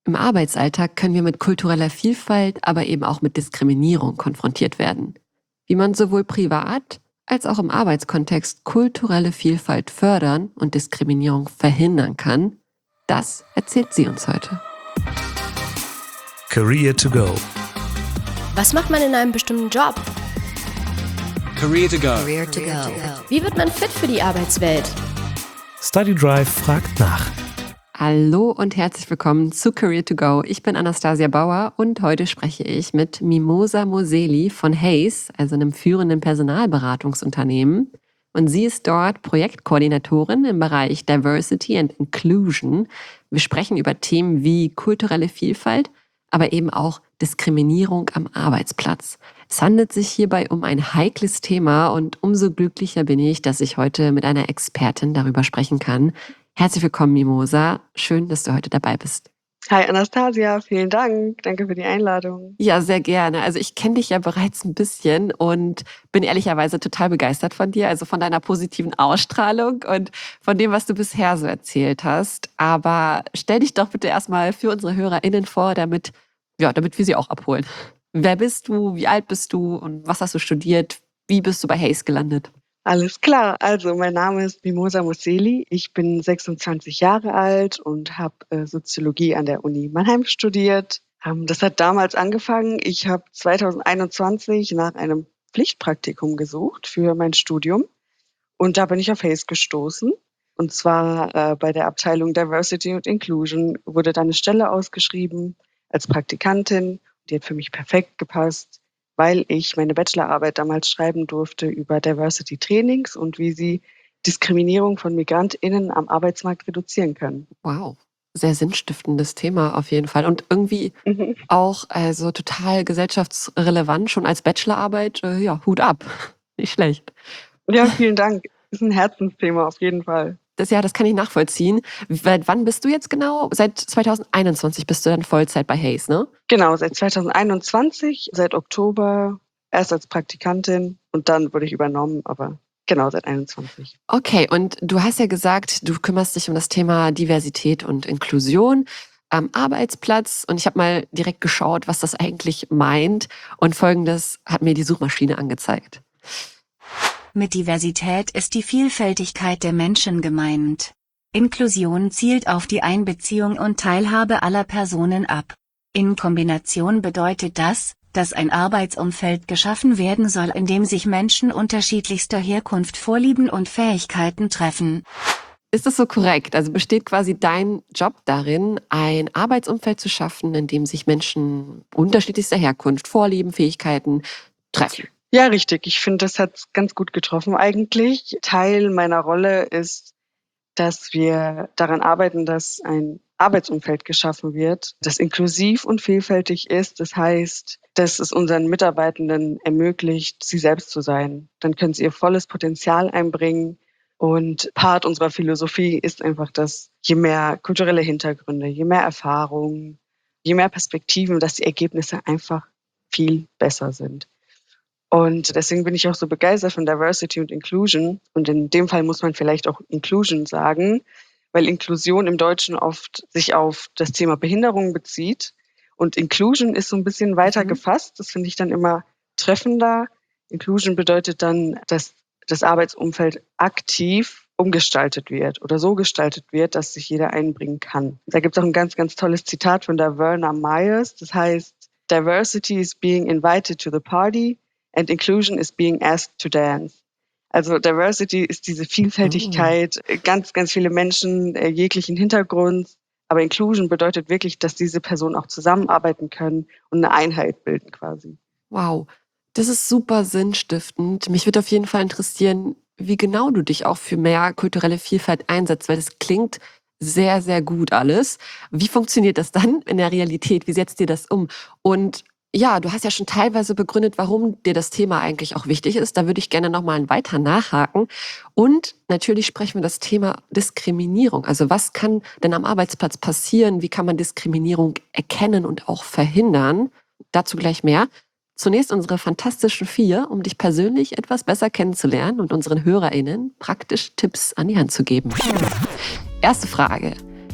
Im Arbeitsalltag können wir mit kultureller Vielfalt, aber eben auch mit Diskriminierung konfrontiert werden. Wie man sowohl privat als auch im Arbeitskontext kulturelle Vielfalt fördern und Diskriminierung verhindern kann, das erzählt sie uns heute. Career to go. Was macht man in einem bestimmten Job? Career to go. Career to go. Wie wird man fit für die Arbeitswelt? Study Drive fragt nach. Hallo und herzlich willkommen zu Career to Go. Ich bin Anastasia Bauer und heute spreche ich mit Mimosa Moseli von Hays, also einem führenden Personalberatungsunternehmen. Und sie ist dort Projektkoordinatorin im Bereich Diversity and Inclusion. Wir sprechen über Themen wie kulturelle Vielfalt, aber eben auch Diskriminierung am Arbeitsplatz. Es handelt sich hierbei um ein heikles Thema und umso glücklicher bin ich, dass ich heute mit einer Expertin darüber sprechen kann. Herzlich willkommen, Mimosa. Schön, dass du heute dabei bist. Hi Anastasia, vielen Dank. Danke für die Einladung. Ja, sehr gerne. Also ich kenne dich ja bereits ein bisschen und bin ehrlicherweise total begeistert von dir, also von deiner positiven Ausstrahlung und von dem, was du bisher so erzählt hast. Aber stell dich doch bitte erstmal für unsere HörerInnen vor, damit wir sie auch abholen. Wer bist du? Wie alt bist du? Und was hast du studiert? Wie bist du bei Hays gelandet? Alles klar, also mein Name ist Mimosa Moseli. Ich bin 26 Jahre alt und habe Soziologie an der Uni Mannheim studiert. Das hat damals angefangen. Ich habe 2021 nach einem Pflichtpraktikum gesucht für mein Studium und da bin ich auf Hays gestoßen. Und zwar bei der Abteilung Diversity und Inclusion wurde da eine Stelle ausgeschrieben als Praktikantin. Die hat für mich perfekt gepasst, weil ich meine Bachelorarbeit damals schreiben durfte über Diversity-Trainings und wie sie Diskriminierung von MigrantInnen am Arbeitsmarkt reduzieren können. Wow, sehr sinnstiftendes Thema auf jeden Fall. Und irgendwie auch also total gesellschaftsrelevant, schon als Bachelorarbeit. Hut ab. Nicht schlecht. Ja, vielen Dank. Ist ein Herzensthema auf jeden Fall. Das kann ich nachvollziehen. Seit wann bist du jetzt genau? Seit 2021 bist du dann Vollzeit bei Hays, ne? Genau, seit 2021, seit Oktober, erst als Praktikantin und dann wurde ich übernommen, aber genau, seit 21. Okay, und du hast ja gesagt, du kümmerst dich um das Thema Diversität und Inklusion am Arbeitsplatz. Und ich habe mal direkt geschaut, was das eigentlich meint. Und Folgendes hat mir die Suchmaschine angezeigt. Mit Diversität ist die Vielfältigkeit der Menschen gemeint. Inklusion zielt auf die Einbeziehung und Teilhabe aller Personen ab. In Kombination bedeutet das, dass ein Arbeitsumfeld geschaffen werden soll, in dem sich Menschen unterschiedlichster Herkunft, Vorlieben und Fähigkeiten treffen. Ist das so korrekt? Also besteht quasi dein Job darin, ein Arbeitsumfeld zu schaffen, in dem sich Menschen unterschiedlichster Herkunft, Vorlieben, Fähigkeiten treffen? Ja, richtig. Ich finde, das hat es ganz gut getroffen eigentlich. Teil meiner Rolle ist, dass wir daran arbeiten, dass ein Arbeitsumfeld geschaffen wird, das inklusiv und vielfältig ist. Das heißt, dass es unseren Mitarbeitenden ermöglicht, sie selbst zu sein. Dann können sie ihr volles Potenzial einbringen. Und Part unserer Philosophie ist einfach, dass je mehr kulturelle Hintergründe, je mehr Erfahrungen, je mehr Perspektiven, dass die Ergebnisse einfach viel besser sind. Und deswegen bin ich auch so begeistert von Diversity und Inclusion. Und in dem Fall muss man vielleicht auch Inclusion sagen, weil Inklusion im Deutschen oft sich auf das Thema Behinderung bezieht. Und Inclusion ist so ein bisschen weiter gefasst. Das finde ich dann immer treffender. Inclusion bedeutet dann, dass das Arbeitsumfeld aktiv umgestaltet wird oder so gestaltet wird, dass sich jeder einbringen kann. Da gibt es auch ein ganz, ganz tolles Zitat von der Verna Myers. Das heißt, Diversity is being invited to the party. And inclusion is being asked to dance. Also Diversity ist diese Vielfältigkeit, ganz, ganz viele Menschen jeglichen Hintergrunds. Aber Inclusion bedeutet wirklich, dass diese Personen auch zusammenarbeiten können und eine Einheit bilden quasi. Wow, das ist super sinnstiftend. Mich würde auf jeden Fall interessieren, wie genau du dich auch für mehr kulturelle Vielfalt einsetzt, weil das klingt sehr, sehr gut alles. Wie funktioniert das dann in der Realität? Wie setzt ihr das um? Und ja, du hast ja schon teilweise begründet, warum dir das Thema eigentlich auch wichtig ist. Da würde ich gerne nochmal weiter nachhaken. Und natürlich sprechen wir das Thema Diskriminierung. Also was kann denn am Arbeitsplatz passieren? Wie kann man Diskriminierung erkennen und auch verhindern? Dazu gleich mehr. Zunächst unsere fantastischen 4, um dich persönlich etwas besser kennenzulernen und unseren HörerInnen praktisch Tipps an die Hand zu geben. Erste Frage.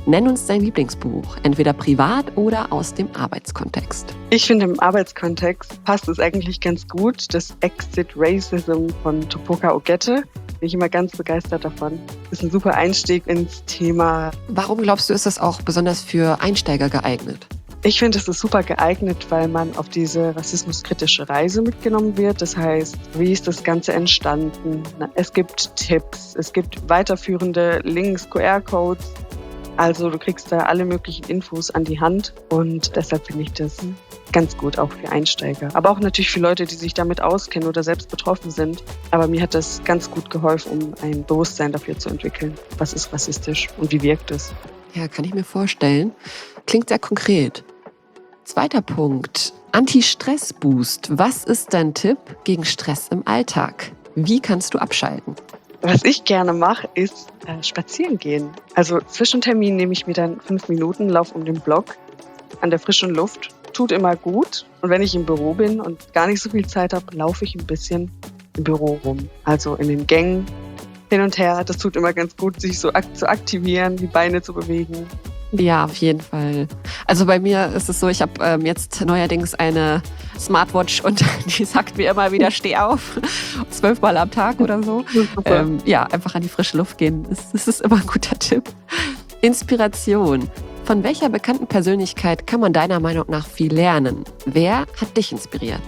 Nenn uns dein Lieblingsbuch, entweder privat oder aus dem Arbeitskontext. Ich finde, im Arbeitskontext passt es eigentlich ganz gut. Das Exit Racism von Tupoka Ogette. Bin ich immer ganz begeistert davon. Ist ein super Einstieg ins Thema. Warum glaubst du, ist das auch besonders für Einsteiger geeignet? Ich finde, es ist super geeignet, weil man auf diese rassismuskritische Reise mitgenommen wird. Das heißt, wie ist das Ganze entstanden? Es gibt Tipps, es gibt weiterführende Links, QR-Codes. Also du kriegst da alle möglichen Infos an die Hand und deshalb finde ich das ganz gut, auch für Einsteiger. Aber auch natürlich für Leute, die sich damit auskennen oder selbst betroffen sind. Aber mir hat das ganz gut geholfen, um ein Bewusstsein dafür zu entwickeln. Was ist rassistisch und wie wirkt es? Ja, kann ich mir vorstellen. Klingt sehr konkret. Zweiter Punkt, Anti-Stress-Boost. Was ist dein Tipp gegen Stress im Alltag? Wie kannst du abschalten? Was ich gerne mache, ist spazieren gehen. Also zwischen Terminen nehme ich mir dann 5 Minuten, laufe um den Block an der frischen Luft. Tut immer gut. Und wenn ich im Büro bin und gar nicht so viel Zeit habe, laufe ich ein bisschen im Büro rum. Also in den Gängen hin und her. Das tut immer ganz gut, sich so zu aktivieren, die Beine zu bewegen. Ja, auf jeden Fall. Also bei mir ist es so, ich habe jetzt neuerdings eine Smartwatch und die sagt mir immer wieder, steh auf, 12 Mal am Tag oder so. Ja, einfach an die frische Luft gehen, das ist immer ein guter Tipp. Inspiration. Von welcher bekannten Persönlichkeit kann man deiner Meinung nach viel lernen? Wer hat dich inspiriert?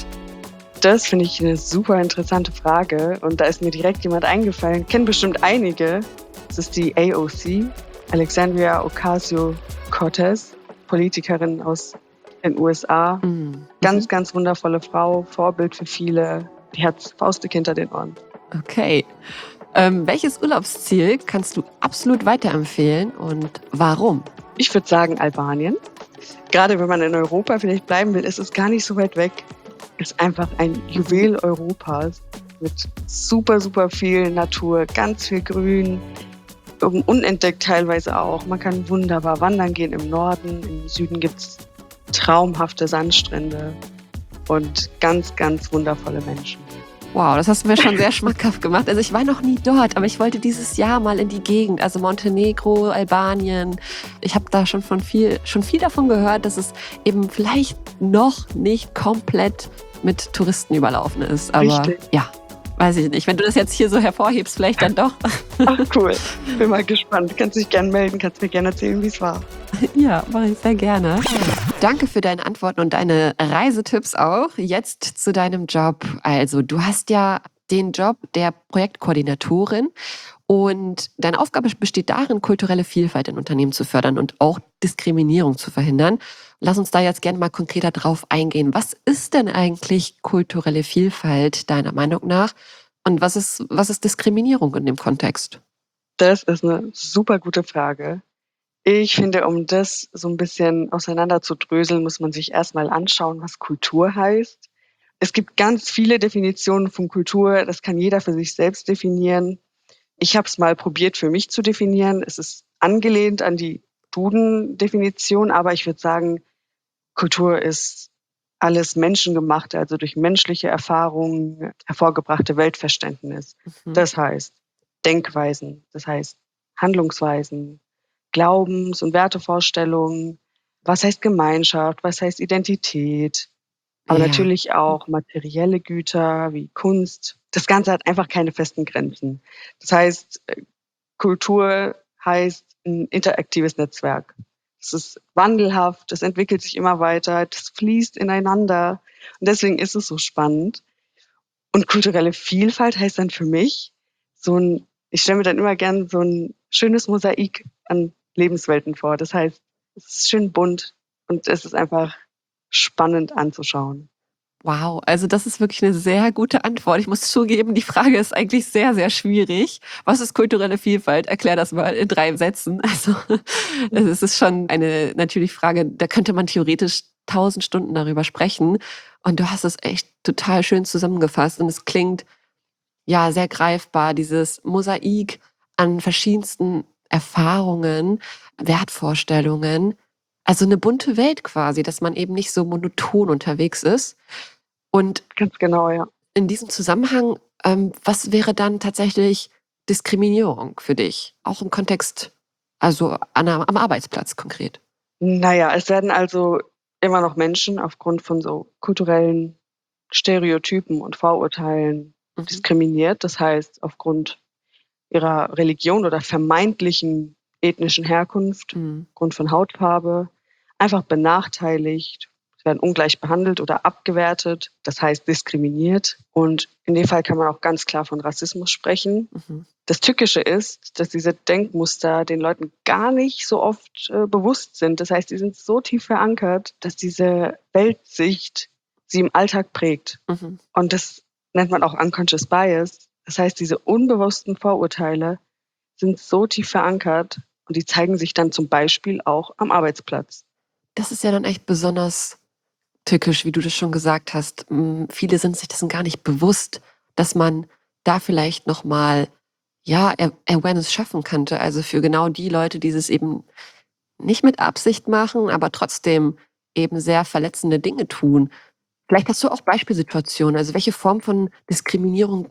Das finde ich eine super interessante Frage und da ist mir direkt jemand eingefallen. Kennen bestimmt einige. Das ist die AOC, Alexandria Ocasio-Cortez, Politikerin aus den USA. Ganz, ganz wundervolle Frau, Vorbild für viele. Die hat Faustdick hinter den Ohren. Okay. Welches Urlaubsziel kannst du absolut weiterempfehlen und warum? Ich würde sagen Albanien. Gerade wenn man in Europa vielleicht bleiben will, ist es gar nicht so weit weg. Ist einfach ein Juwel Europas mit super, super viel Natur, ganz viel Grün, unentdeckt teilweise auch. Man kann wunderbar wandern gehen im Norden. Im Süden gibt es traumhafte Sandstrände und ganz, ganz wundervolle Menschen. Wow, das hast du mir schon sehr schmackhaft gemacht. Also ich war noch nie dort, aber ich wollte dieses Jahr mal in die Gegend, also Montenegro, Albanien. Ich habe da schon viel davon gehört, dass es eben vielleicht noch nicht komplett mit Touristen überlaufen ist. Aber Richtig. Ja, weiß ich nicht. Wenn du das jetzt hier so hervorhebst, vielleicht dann doch. Ach cool, bin mal gespannt. Kannst dich gerne melden, kannst mir gerne erzählen, wie es war. Ja, mache ich sehr gerne. Danke für deine Antworten und deine Reisetipps auch. Jetzt zu deinem Job. Also, du hast ja den Job der Projektkoordinatorin und deine Aufgabe besteht darin, kulturelle Vielfalt in Unternehmen zu fördern und auch Diskriminierung zu verhindern. Lass uns da jetzt gerne mal konkreter drauf eingehen. Was ist denn eigentlich kulturelle Vielfalt deiner Meinung nach? Und was ist Diskriminierung in dem Kontext? Das ist eine super gute Frage. Ich finde, um das so ein bisschen auseinander zu dröseln, muss man sich erstmal anschauen, was Kultur heißt. Es gibt ganz viele Definitionen von Kultur, das kann jeder für sich selbst definieren. Ich habe es mal probiert für mich zu definieren. Es ist angelehnt an die Duden-Definition, aber ich würde sagen, Kultur ist alles Menschengemachte, also durch menschliche Erfahrungen hervorgebrachte Weltverständnis. Das heißt Denkweisen, das heißt Handlungsweisen, Glaubens- und Wertevorstellungen, was heißt Gemeinschaft, was heißt Identität, aber Ja. natürlich auch materielle Güter wie Kunst. Das Ganze hat einfach keine festen Grenzen. Das heißt, Kultur heißt ein interaktives Netzwerk. Es ist wandelhaft, es entwickelt sich immer weiter, es fließt ineinander und deswegen ist es so spannend. Und kulturelle Vielfalt heißt dann für mich ich stelle mir dann immer gern so ein schönes Mosaik an Lebenswelten vor. Das heißt, es ist schön bunt und es ist einfach spannend anzuschauen. Wow, also das ist wirklich eine sehr gute Antwort. Ich muss zugeben, die Frage ist eigentlich sehr, sehr schwierig. Was ist kulturelle Vielfalt? Erklär das mal in 3 Sätzen. Also es ist schon eine natürlich Frage, da könnte man theoretisch 1000 Stunden darüber sprechen. Und du hast es echt total schön zusammengefasst. Und es klingt ja sehr greifbar, dieses Mosaik an verschiedensten Erfahrungen, Wertvorstellungen. Also eine bunte Welt quasi, dass man eben nicht so monoton unterwegs ist. Und Ganz genau, ja. in diesem Zusammenhang, was wäre dann tatsächlich Diskriminierung für dich? Auch im Kontext Also am Arbeitsplatz konkret. Naja, es werden also immer noch Menschen aufgrund von so kulturellen Stereotypen und Vorurteilen Mhm. diskriminiert. Das heißt, aufgrund ihrer Religion oder vermeintlichen ethnischen Herkunft, Mhm. aufgrund von Hautfarbe, einfach benachteiligt. Sie werden ungleich behandelt oder abgewertet, das heißt diskriminiert. Und in dem Fall kann man auch ganz klar von Rassismus sprechen. Mhm. Das Tückische ist, dass diese Denkmuster den Leuten gar nicht so oft bewusst sind. Das heißt, die sind so tief verankert, dass diese Weltsicht sie im Alltag prägt. Mhm. Und das nennt man auch Unconscious Bias. Das heißt, diese unbewussten Vorurteile sind so tief verankert und die zeigen sich dann zum Beispiel auch am Arbeitsplatz. Das ist ja dann echt besonders tückisch, wie du das schon gesagt hast. Viele sind sich dessen gar nicht bewusst, dass man da vielleicht nochmal Awareness schaffen könnte. Also für genau die Leute, die es eben nicht mit Absicht machen, aber trotzdem eben sehr verletzende Dinge tun. Vielleicht hast du auch Beispielsituationen. Also welche Form von Diskriminierung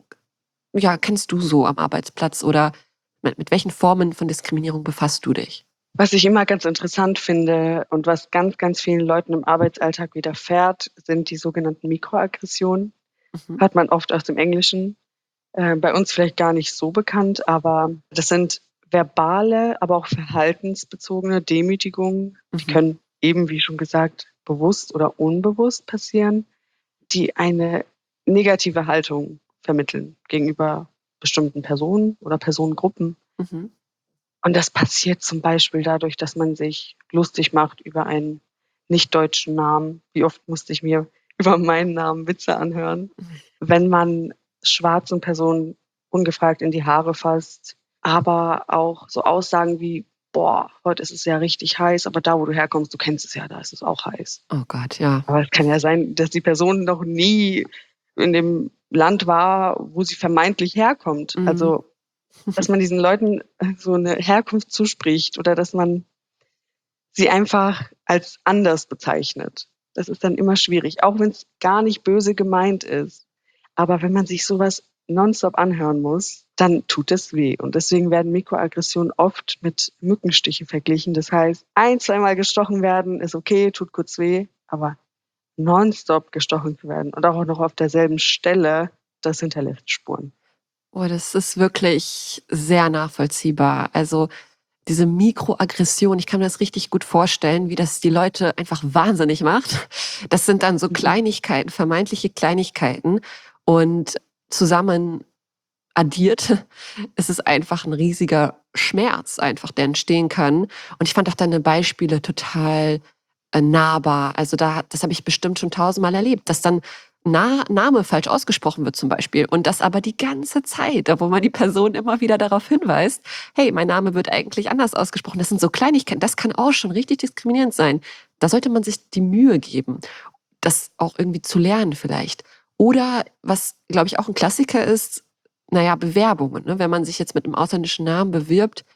kennst du so am Arbeitsplatz oder mit welchen Formen von Diskriminierung befasst du dich? Was ich immer ganz interessant finde und was ganz, ganz vielen Leuten im Arbeitsalltag widerfährt, sind die sogenannten Mikroaggressionen. Mhm. Hört man oft aus dem Englischen. Bei uns vielleicht gar nicht so bekannt, aber das sind verbale, aber auch verhaltensbezogene Demütigungen. Die Mhm. können eben, wie schon gesagt, bewusst oder unbewusst passieren, die eine negative Haltung vermitteln gegenüber bestimmten Personen oder Personengruppen. Mhm. Und das passiert zum Beispiel dadurch, dass man sich lustig macht über einen nicht-deutschen Namen. Wie oft musste ich mir über meinen Namen Witze anhören? Mhm. Wenn man schwarzen Personen ungefragt in die Haare fasst, aber auch so Aussagen wie, boah, heute ist es ja richtig heiß, aber da, wo du herkommst, du kennst es ja, da ist es auch heiß. Oh Gott, ja. Aber es kann ja sein, dass die Person noch nie in dem Land war, wo sie vermeintlich herkommt. Mhm. Also, dass man diesen Leuten so eine Herkunft zuspricht oder dass man sie einfach als anders bezeichnet. Das ist dann immer schwierig, auch wenn es gar nicht böse gemeint ist. Aber wenn man sich sowas nonstop anhören muss, dann tut es weh. Und deswegen werden Mikroaggressionen oft mit Mückenstiche verglichen. Das heißt, 1-2 Mal gestochen werden ist okay, tut kurz weh, aber nonstop gestochen zu werden und auch noch auf derselben Stelle, das hinterlässt Spuren. Oh, das ist wirklich sehr nachvollziehbar. Also diese Mikroaggression, ich kann mir das richtig gut vorstellen, wie das die Leute einfach wahnsinnig macht. Das sind dann so Kleinigkeiten, vermeintliche Kleinigkeiten und zusammen addiert ist es einfach ein riesiger Schmerz einfach, der entstehen kann. Und ich fand auch deine Beispiele total nahbar. Also das habe ich bestimmt schon 1000-mal erlebt, dass dann Name falsch ausgesprochen wird zum Beispiel und das aber die ganze Zeit, wo man die Person immer wieder darauf hinweist, hey, mein Name wird eigentlich anders ausgesprochen. Das sind so Kleinigkeiten, das kann auch schon richtig diskriminierend sein. Da sollte man sich die Mühe geben, das auch irgendwie zu lernen vielleicht. Oder was, glaube ich, auch ein Klassiker ist, Bewerbungen. Ne? Wenn man sich jetzt mit einem ausländischen Namen bewirbt,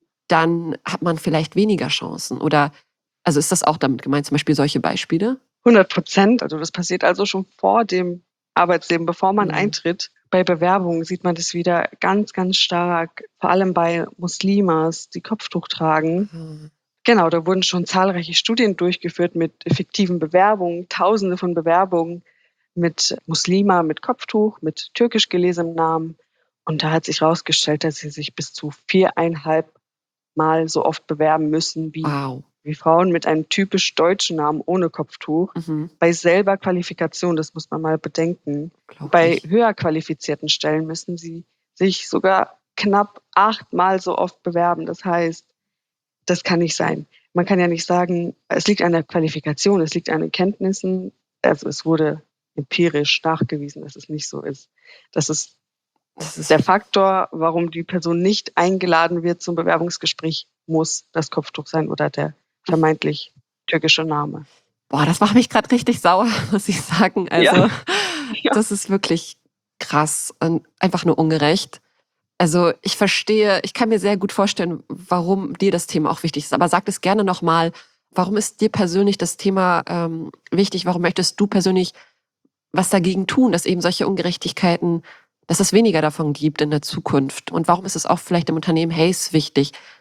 dann hat man vielleicht weniger Chancen. Oder, also ist das auch damit gemeint, zum Beispiel solche Beispiele? 100%. Also das passiert also schon vor dem Arbeitsleben, bevor man eintritt. Bei Bewerbungen sieht man das wieder ganz, ganz stark, vor allem bei Muslimas, die Kopftuch tragen. Mhm. Genau, da wurden schon zahlreiche Studien durchgeführt mit fiktiven Bewerbungen, Tausende von Bewerbungen mit Muslima, mit Kopftuch, mit türkisch gelesenem Namen. Und da hat sich herausgestellt, dass sie sich bis zu 4,5 Mal so oft bewerben müssen Wow. wie Frauen mit einem typisch deutschen Namen ohne Kopftuch. Mhm. Bei selber Qualifikation, das muss man mal bedenken. Glaub Bei ich. höher qualifizierten Stellen müssen sie sich sogar knapp 8 Mal so oft bewerben. Das heißt, das kann nicht sein. Man kann ja nicht sagen, es liegt an der Qualifikation, es liegt an den Kenntnissen. Also es wurde empirisch nachgewiesen, dass es nicht so ist. Das ist der Faktor, warum die Person nicht eingeladen wird zum Bewerbungsgespräch, muss das Kopftuch sein oder der vermeintlich türkische Name. Boah, das macht mich gerade richtig sauer, muss ich sagen. Also, Ja. das ist wirklich krass und einfach nur ungerecht. Also, ich kann mir sehr gut vorstellen, warum dir das Thema auch wichtig ist. Aber sag es gerne nochmal, warum ist dir persönlich das Thema wichtig? Warum möchtest du persönlich was dagegen tun, dass eben solche Ungerechtigkeiten, dass es weniger davon gibt in der Zukunft? Und warum ist es auch vielleicht im Unternehmen Hays wichtig,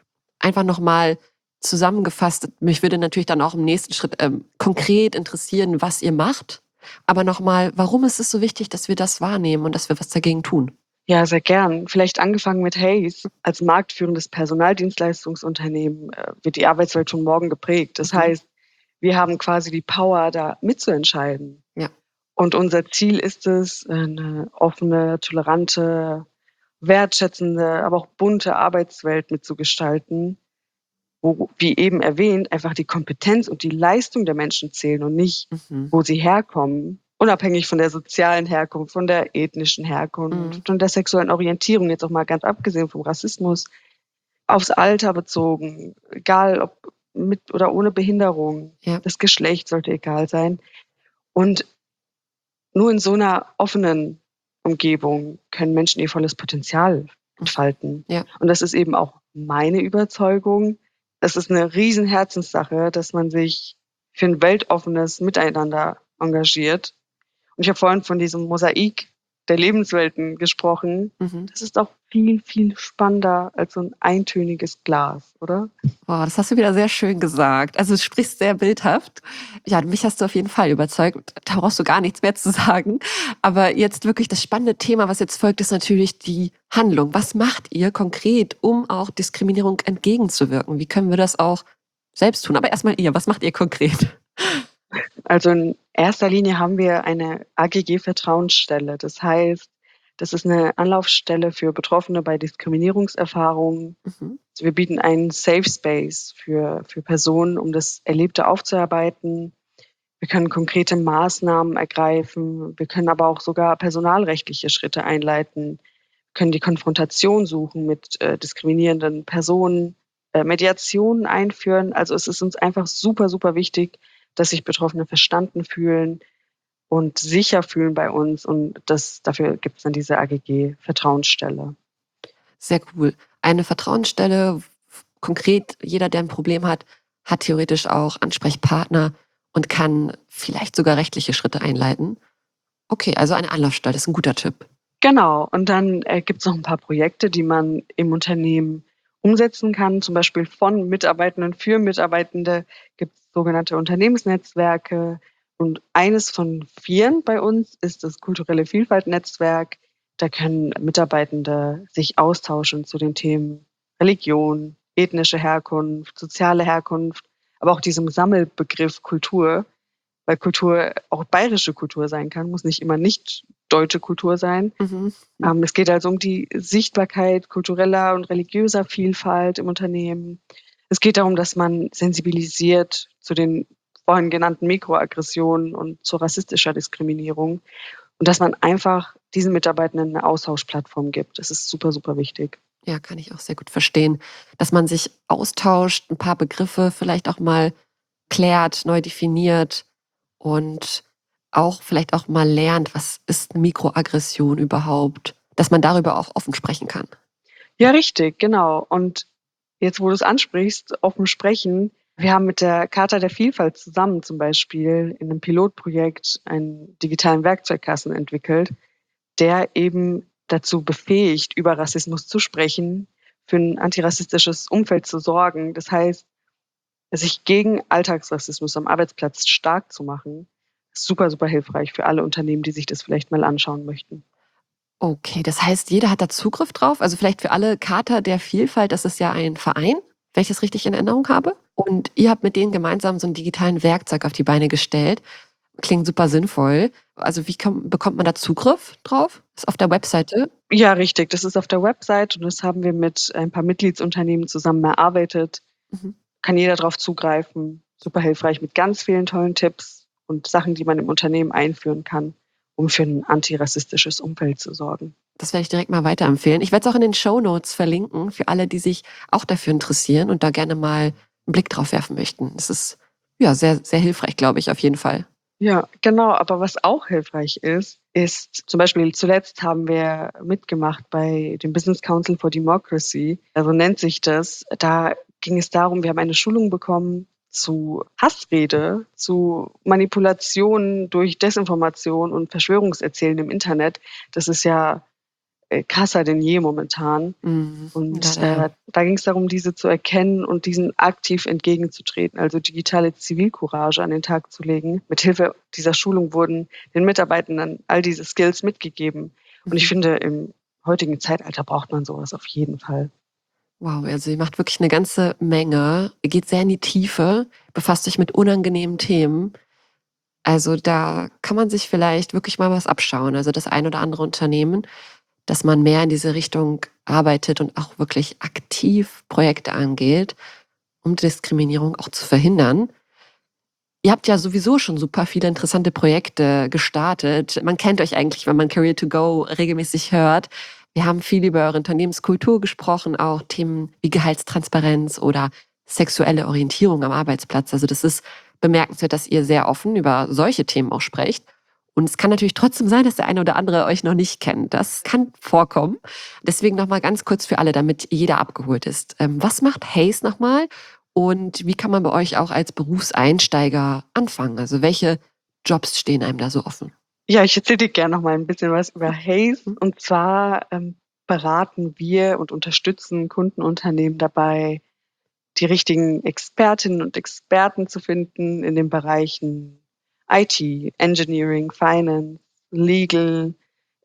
einfach nochmal zusammengefasst, mich würde natürlich dann auch im nächsten Schritt konkret interessieren, was ihr macht. Aber nochmal, warum ist es so wichtig, dass wir das wahrnehmen und dass wir was dagegen tun? Ja, sehr gern. Vielleicht angefangen mit Hays. Als marktführendes Personaldienstleistungsunternehmen wird die Arbeitswelt schon morgen geprägt. Das heißt, wir haben quasi die Power, da mitzuentscheiden. Ja. Und unser Ziel ist es, eine offene, tolerante, wertschätzende, aber auch bunte Arbeitswelt mitzugestalten, wo, wie eben erwähnt, einfach die Kompetenz und die Leistung der Menschen zählen und nicht, wo sie herkommen, unabhängig von der sozialen Herkunft, von der ethnischen Herkunft und der sexuellen Orientierung, jetzt auch mal ganz abgesehen vom Rassismus, aufs Alter bezogen, egal ob mit oder ohne Behinderung. Ja. Das Geschlecht sollte egal sein. Und nur in so einer offenen Umgebung können Menschen ihr volles Potenzial entfalten. Ja. Und das ist eben auch meine Überzeugung. Es ist eine riesen Herzenssache, dass man sich für ein weltoffenes Miteinander engagiert. Und ich habe vorhin von diesem Mosaik der Lebenswelten gesprochen. Das ist auch viel, viel spannender als so ein eintöniges Glas, oder? Boah, das hast du wieder sehr schön gesagt. Also du sprichst sehr bildhaft. Ja, mich hast du auf jeden Fall überzeugt. Da brauchst du gar nichts mehr zu sagen. Aber jetzt wirklich das spannende Thema, was jetzt folgt, ist natürlich die Handlung. Was macht ihr konkret, um auch Diskriminierung entgegenzuwirken? Wie können wir das auch selbst tun? Aber erstmal ihr, was macht ihr konkret? Also in erster Linie haben wir eine AGG-Vertrauensstelle. Das heißt, das ist eine Anlaufstelle für Betroffene bei Diskriminierungserfahrungen. Also wir bieten einen Safe Space für Personen, um das Erlebte aufzuarbeiten. Wir können konkrete Maßnahmen ergreifen. Wir können aber auch sogar personalrechtliche Schritte einleiten. Wir können die Konfrontation suchen mit diskriminierenden Personen, Mediationen einführen. Also es ist uns einfach super, super wichtig, dass sich Betroffene verstanden fühlen und sicher fühlen bei uns. Und dafür gibt es dann diese AGG-Vertrauensstelle. Sehr cool. Eine Vertrauensstelle, konkret jeder, der ein Problem hat, hat theoretisch auch Ansprechpartner und kann vielleicht sogar rechtliche Schritte einleiten. Okay, also eine Anlaufstelle, das ist ein guter Tipp. Genau. Und dann gibt es noch ein paar Projekte, die man im Unternehmen umsetzen kann. Zum Beispiel von Mitarbeitenden für Mitarbeitende gibt es sogenannte Unternehmensnetzwerke. Und eines von 4 bei uns ist das kulturelle Vielfalt-Netzwerk. Da können Mitarbeitende sich austauschen zu den Themen Religion, ethnische Herkunft, soziale Herkunft, aber auch diesem Sammelbegriff Kultur, weil Kultur auch bayerische Kultur sein kann, muss nicht immer nicht deutsche Kultur sein. Es geht also um die Sichtbarkeit kultureller und religiöser Vielfalt im Unternehmen. Es geht darum, dass man sensibilisiert zu den vorhin genannten Mikroaggressionen und zu rassistischer Diskriminierung und dass man einfach diesen Mitarbeitenden eine Austauschplattform gibt. Das ist super, super wichtig. Ja, kann ich auch sehr gut verstehen, dass man sich austauscht, ein paar Begriffe vielleicht auch mal klärt, neu definiert und auch vielleicht auch mal lernt, was ist Mikroaggression überhaupt, dass man darüber auch offen sprechen kann. Ja, richtig, genau. Und jetzt, wo du es ansprichst, offen sprechen, wir haben mit der Charta der Vielfalt zusammen zum Beispiel in einem Pilotprojekt einen digitalen Werkzeugkasten entwickelt, der eben dazu befähigt, über Rassismus zu sprechen, für ein antirassistisches Umfeld zu sorgen. Das heißt, sich gegen Alltagsrassismus am Arbeitsplatz stark zu machen, ist super, super hilfreich für alle Unternehmen, die sich das vielleicht mal anschauen möchten. Okay, das heißt, jeder hat da Zugriff drauf? Also vielleicht für alle Charta der Vielfalt, das ist ja ein Verein, wenn ich das richtig in Erinnerung habe. Und ihr habt mit denen gemeinsam so einen digitalen Werkzeug auf die Beine gestellt. Klingt super sinnvoll. Also wie bekommt man da Zugriff drauf? Ist auf der Webseite? Ja, richtig. Das ist auf der Website und das haben wir mit ein paar Mitgliedsunternehmen zusammen erarbeitet. Kann jeder drauf zugreifen. Super hilfreich mit ganz vielen tollen Tipps und Sachen, die man im Unternehmen einführen kann, um für ein antirassistisches Umfeld zu sorgen. Das werde ich direkt mal weiterempfehlen. Ich werde es auch in den Shownotes verlinken für alle, die sich auch dafür interessieren und da gerne mal einen Blick drauf werfen möchten. Das ist ja sehr, sehr hilfreich, glaube ich, auf jeden Fall. Ja, genau. Aber was auch hilfreich ist zum Beispiel zuletzt haben wir mitgemacht bei dem Business Council for Democracy. Also nennt sich das. Da ging es darum, wir haben eine Schulung bekommen zu Hassrede, zu Manipulationen durch Desinformation und Verschwörungserzählen im Internet. Das ist ja krasser denn je momentan. Und da ging es darum, diese zu erkennen und diesen aktiv entgegenzutreten, also digitale Zivilcourage an den Tag zu legen. Mithilfe dieser Schulung wurden den Mitarbeitenden all diese Skills mitgegeben. Und ich finde, im heutigen Zeitalter braucht man sowas auf jeden Fall. Wow, also ihr macht wirklich eine ganze Menge. Ihr geht sehr in die Tiefe, befasst euch mit unangenehmen Themen. Also da kann man sich vielleicht wirklich mal was abschauen. Also das ein oder andere Unternehmen, dass man mehr in diese Richtung arbeitet und auch wirklich aktiv Projekte angeht, um Diskriminierung auch zu verhindern. Ihr habt ja sowieso schon super viele interessante Projekte gestartet. Man kennt euch eigentlich, wenn man Career to Go regelmäßig hört. Wir haben viel über eure Unternehmenskultur gesprochen, auch Themen wie Gehaltstransparenz oder sexuelle Orientierung am Arbeitsplatz. Also das ist bemerkenswert, dass ihr sehr offen über solche Themen auch sprecht. Und es kann natürlich trotzdem sein, dass der eine oder andere euch noch nicht kennt. Das kann vorkommen. Deswegen nochmal ganz kurz für alle, damit jeder abgeholt ist. Was macht Hays nochmal? Und wie kann man bei euch auch als Berufseinsteiger anfangen? Also welche Jobs stehen einem da so offen? Ja, ich erzähle dir gerne noch mal ein bisschen was über Hays. Und zwar beraten wir und unterstützen Kundenunternehmen dabei, die richtigen Expertinnen und Experten zu finden in den Bereichen IT, Engineering, Finance, Legal,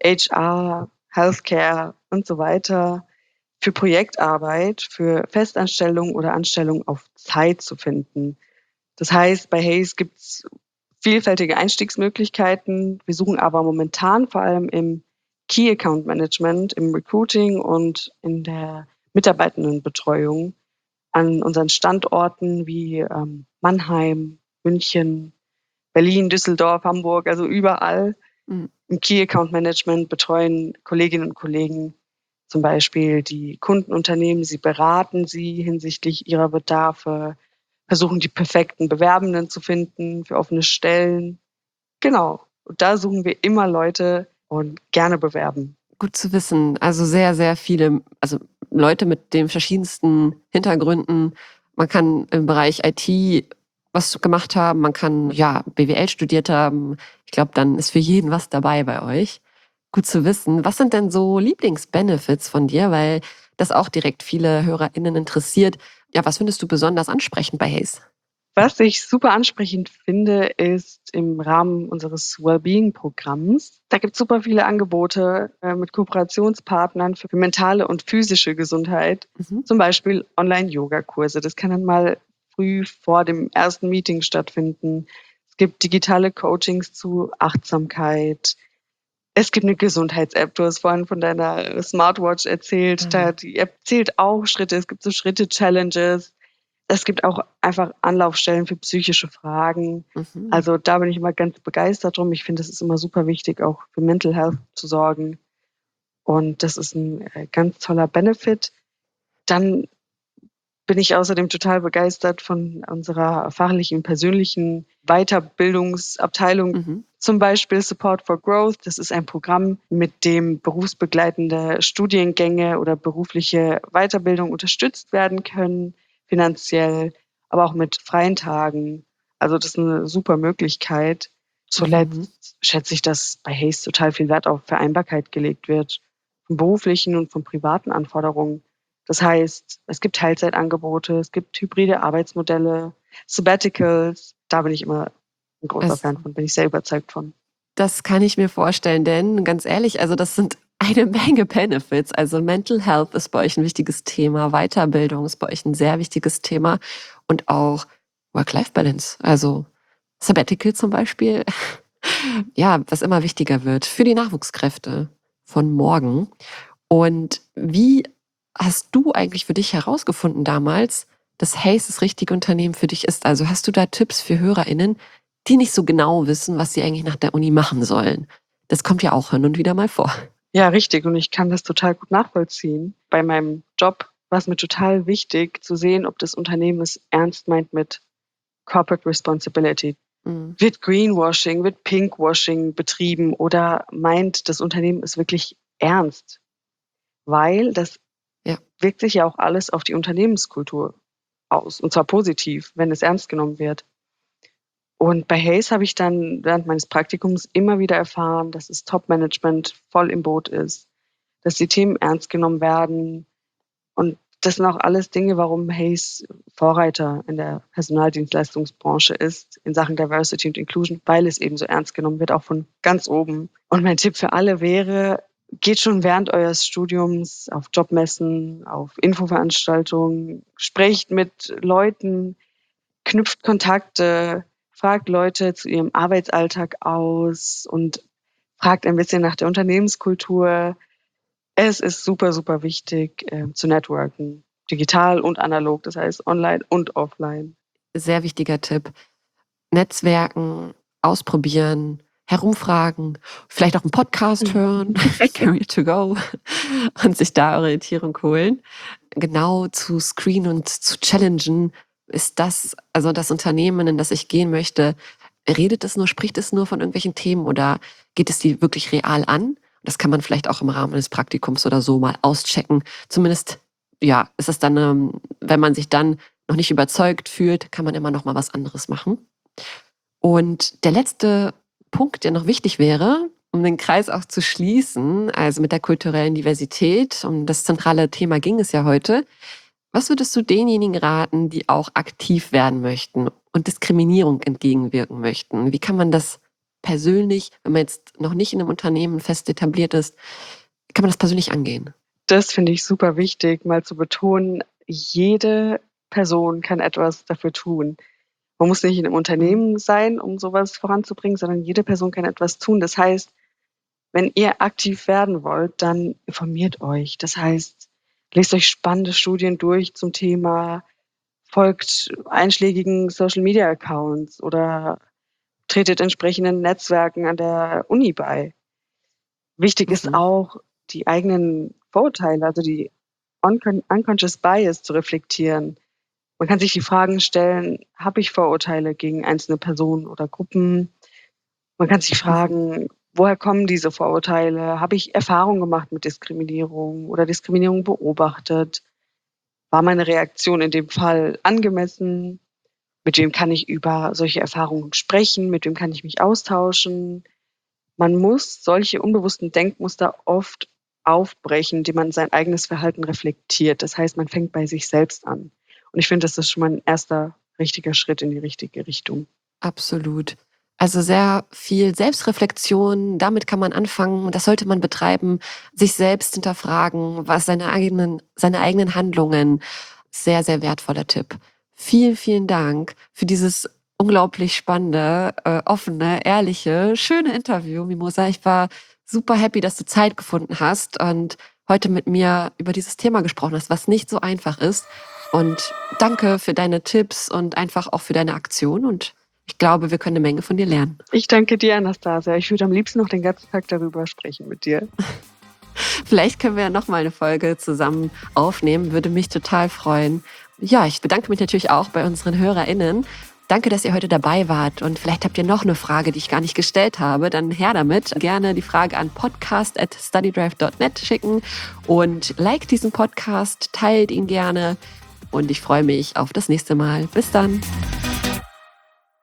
HR, Healthcare und so weiter, für Projektarbeit, für Festanstellung oder Anstellung auf Zeit zu finden. Das heißt, bei Hays gibt es vielfältige Einstiegsmöglichkeiten. Wir suchen aber momentan vor allem im Key Account Management, im Recruiting und in der Mitarbeitendenbetreuung an unseren Standorten wie Mannheim, München, Berlin, Düsseldorf, Hamburg, also überall. Mhm. Im Key Account Management betreuen Kolleginnen und Kollegen zum Beispiel die Kundenunternehmen. Sie beraten sie hinsichtlich ihrer Bedarfe, versuchen die perfekten Bewerbenden zu finden für offene Stellen. Genau. Und da suchen wir immer Leute und gerne bewerben. Gut zu wissen. Also sehr, sehr viele, also Leute mit den verschiedensten Hintergründen. Man kann im Bereich IT was gemacht haben, man kann ja BWL studiert haben. Ich glaube, dann ist für jeden was dabei bei euch. Gut zu wissen. Was sind denn so Lieblingsbenefits von dir? Weil das auch direkt viele HörerInnen interessiert. Ja, was findest du besonders ansprechend bei Hays? Was ich super ansprechend finde, ist im Rahmen unseres Wellbeing-Programms. Da gibt es super viele Angebote mit Kooperationspartnern für mentale und physische Gesundheit. Zum Beispiel Online-Yoga-Kurse. Das kann dann mal früh vor dem ersten Meeting stattfinden. Es gibt digitale Coachings zu Achtsamkeit. Es gibt eine Gesundheits-App. Du hast vorhin von deiner Smartwatch erzählt. Die App zählt auch Schritte. Es gibt so Schritte-Challenges. Es gibt auch einfach Anlaufstellen für psychische Fragen. Also da bin ich immer ganz begeistert drum. Ich finde, es ist immer super wichtig, auch für Mental Health zu sorgen. Und das ist ein ganz toller Benefit. Dann bin ich außerdem total begeistert von unserer fachlichen und persönlichen Weiterbildungsabteilung. Zum Beispiel Support for Growth. Das ist ein Programm, mit dem berufsbegleitende Studiengänge oder berufliche Weiterbildung unterstützt werden können, finanziell, aber auch mit freien Tagen. Also das ist eine super Möglichkeit. Zuletzt schätze ich, dass bei Hays total viel Wert auf Vereinbarkeit gelegt wird, von beruflichen und von privaten Anforderungen. Das heißt, es gibt Teilzeitangebote, es gibt hybride Arbeitsmodelle, Sabbaticals. Da bin ich immer ein großer Fan von, bin ich sehr überzeugt von. Das kann ich mir vorstellen, denn ganz ehrlich, also das sind eine Menge Benefits. Also Mental Health ist bei euch ein wichtiges Thema, Weiterbildung ist bei euch ein sehr wichtiges Thema und auch Work-Life-Balance, also Sabbatical zum Beispiel, ja, was immer wichtiger wird für die Nachwuchskräfte von morgen. Und wie hast du eigentlich für dich herausgefunden damals, dass Hays das richtige Unternehmen für dich ist? Also hast du da Tipps für HörerInnen, die nicht so genau wissen, was sie eigentlich nach der Uni machen sollen? Das kommt ja auch hin und wieder mal vor. Ja, richtig. Und ich kann das total gut nachvollziehen. Bei meinem Job war es mir total wichtig zu sehen, ob das Unternehmen es ernst meint mit Corporate Responsibility. Wird Greenwashing, wird Pinkwashing betrieben oder meint das Unternehmen es wirklich ernst? Weil das wirkt sich ja auch alles auf die Unternehmenskultur aus. Und zwar positiv, wenn es ernst genommen wird. Und bei Hays habe ich dann während meines Praktikums immer wieder erfahren, dass das Top-Management voll im Boot ist, dass die Themen ernst genommen werden. Und das sind auch alles Dinge, warum Hays Vorreiter in der Personaldienstleistungsbranche ist in Sachen Diversity und Inclusion, weil es eben so ernst genommen wird, auch von ganz oben. Und mein Tipp für alle wäre, geht schon während eures Studiums auf Jobmessen, auf Infoveranstaltungen, sprecht mit Leuten, knüpft Kontakte, fragt Leute zu ihrem Arbeitsalltag aus und fragt ein bisschen nach der Unternehmenskultur. Es ist super, super wichtig, zu networken, digital und analog, das heißt online und offline. Sehr wichtiger Tipp. Netzwerken, ausprobieren, herumfragen, vielleicht auch einen Podcast hören, Career to go, und sich da Orientierung holen. Genau zu screenen und zu challengen, ist das, also das Unternehmen, in das ich gehen möchte, redet es nur, spricht es nur von irgendwelchen Themen oder geht es die wirklich real an? Das kann man vielleicht auch im Rahmen des Praktikums oder so mal auschecken. Zumindest, ja, ist es dann, wenn man sich dann noch nicht überzeugt fühlt, kann man immer noch mal was anderes machen. Und der letzte Punkt, der noch wichtig wäre, um den Kreis auch zu schließen, also mit der kulturellen Diversität, um das zentrale Thema ging es ja heute. Was würdest du denjenigen raten, die auch aktiv werden möchten und Diskriminierung entgegenwirken möchten? Wie kann man das persönlich, wenn man jetzt noch nicht in einem Unternehmen fest etabliert ist, kann man das persönlich angehen? Das finde ich super wichtig, mal zu betonen, jede Person kann etwas dafür tun. Man muss nicht in einem Unternehmen sein, um sowas voranzubringen, sondern jede Person kann etwas tun. Das heißt, wenn ihr aktiv werden wollt, dann informiert euch. Das heißt, lest euch spannende Studien durch zum Thema, folgt einschlägigen Social-Media-Accounts oder tretet entsprechenden Netzwerken an der Uni bei. Wichtig ist auch, die eigenen Vorurteile, also die unconscious bias zu reflektieren. Man kann sich die Fragen stellen, habe ich Vorurteile gegen einzelne Personen oder Gruppen? Man kann sich fragen, woher kommen diese Vorurteile? Habe ich Erfahrungen gemacht mit Diskriminierung oder Diskriminierung beobachtet? War meine Reaktion in dem Fall angemessen? Mit wem kann ich über solche Erfahrungen sprechen? Mit wem kann ich mich austauschen? Man muss solche unbewussten Denkmuster oft aufbrechen, indem man sein eigenes Verhalten reflektiert. Das heißt, man fängt bei sich selbst an. Und ich finde, das ist schon mal ein erster richtiger Schritt in die richtige Richtung. Absolut. Also sehr viel Selbstreflexion, damit kann man anfangen, das sollte man betreiben, sich selbst hinterfragen, was seine eigenen Handlungen. Sehr, sehr wertvoller Tipp. Vielen, vielen Dank für dieses unglaublich spannende, offene, ehrliche, schöne Interview, Mimosa. Ich war super happy, dass du Zeit gefunden hast und heute mit mir über dieses Thema gesprochen hast, was nicht so einfach ist. Und danke für deine Tipps und einfach auch für deine Aktion. Und ich glaube, wir können eine Menge von dir lernen. Ich danke dir, Anastasia. Ich würde am liebsten noch den ganzen Tag darüber sprechen mit dir. Vielleicht können wir ja noch mal eine Folge zusammen aufnehmen. Würde mich total freuen. Ja, ich bedanke mich natürlich auch bei unseren HörerInnen. Danke, dass ihr heute dabei wart. Und vielleicht habt ihr noch eine Frage, die ich gar nicht gestellt habe. Dann her damit. Gerne die Frage an podcast@studydrive.net schicken. Und liked diesen Podcast, teilt ihn gerne. Und ich freue mich auf das nächste Mal. Bis dann.